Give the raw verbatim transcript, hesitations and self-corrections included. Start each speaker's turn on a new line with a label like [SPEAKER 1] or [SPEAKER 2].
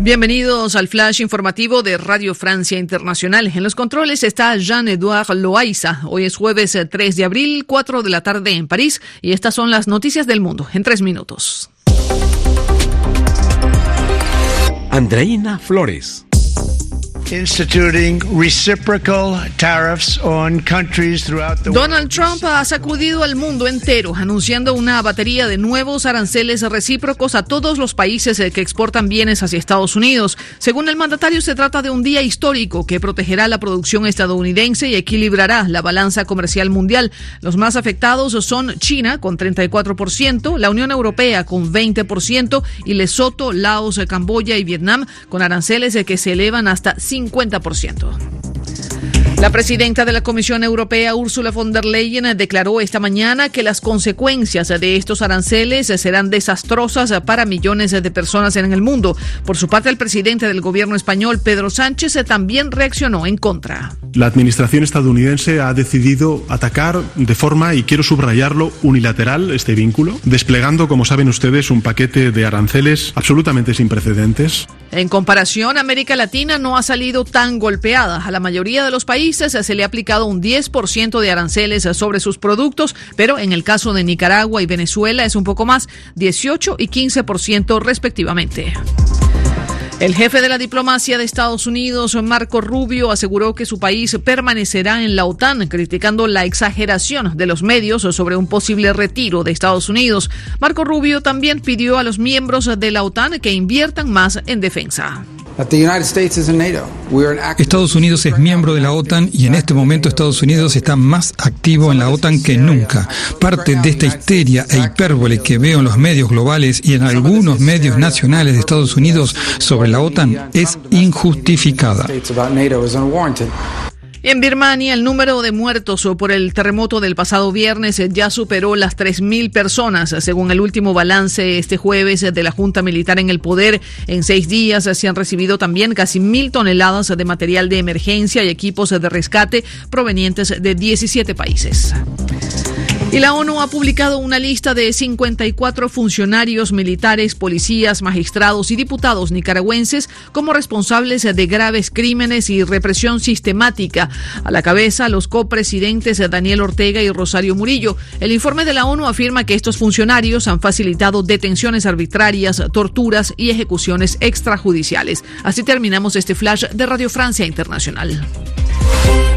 [SPEAKER 1] Bienvenidos al flash informativo de Radio Francia Internacional. En los controles está Jean-Edouard Loaiza. Hoy es jueves tres de abril, cuatro de la tarde en París, y estas son las noticias del mundo en tres minutos.
[SPEAKER 2] Andreina Flores.
[SPEAKER 3] Instituting reciprocal tariffs on countries throughout the
[SPEAKER 1] Donald Trump ha sacudido al mundo entero, anunciando una batería de nuevos aranceles recíprocos a todos los países que exportan bienes hacia Estados Unidos. Según el mandatario, se trata de un día histórico que protegerá la producción estadounidense y equilibrará la balanza comercial mundial. Los más afectados son China, con treinta y cuatro por ciento, la Unión Europea, con veinte por ciento, y Lesoto, Laos, Camboya y Vietnam, con aranceles que se elevan hasta cincuenta por ciento. La presidenta de la Comisión Europea, Ursula von der Leyen, declaró esta mañana que las consecuencias de estos aranceles serán desastrosas para millones de personas en el mundo. Por su parte, el presidente del gobierno español, Pedro Sánchez, también reaccionó en contra.
[SPEAKER 4] La administración estadounidense ha decidido atacar de forma, y quiero subrayarlo, unilateral este vínculo, desplegando, como saben ustedes, un paquete de aranceles absolutamente sin precedentes.
[SPEAKER 1] En comparación, América Latina no ha salido tan golpeada. A la mayoría de los países se le ha aplicado un diez por ciento de aranceles sobre sus productos, pero en el caso de Nicaragua y Venezuela es un poco más, dieciocho y quince por ciento respectivamente. El jefe de la diplomacia de Estados Unidos, Marco Rubio, aseguró que su país permanecerá en la OTAN, criticando la exageración de los medios sobre un posible retiro de Estados Unidos. Marco Rubio también pidió a los miembros de la OTAN que inviertan más en defensa.
[SPEAKER 5] Estados Unidos es miembro de la OTAN y en este momento Estados Unidos está más activo en la OTAN que nunca. Parte de esta histeria e hipérbole que veo en los medios globales y en algunos medios nacionales de Estados Unidos sobre la OTAN es injustificada.
[SPEAKER 1] En Birmania, el número de muertos por el terremoto del pasado viernes ya superó las tres mil personas. Según el último balance este jueves de la Junta Militar en el poder, en seis días se han recibido también casi mil toneladas de material de emergencia y equipos de rescate provenientes de diecisiete países. Y la ONU ha publicado una lista de cincuenta y cuatro funcionarios militares, policías, magistrados y diputados nicaragüenses como responsables de graves crímenes y represión sistemática. A la cabeza, los copresidentes Daniel Ortega y Rosario Murillo. El informe de la ONU afirma que estos funcionarios han facilitado detenciones arbitrarias, torturas y ejecuciones extrajudiciales. Así terminamos este flash de Radio Francia Internacional.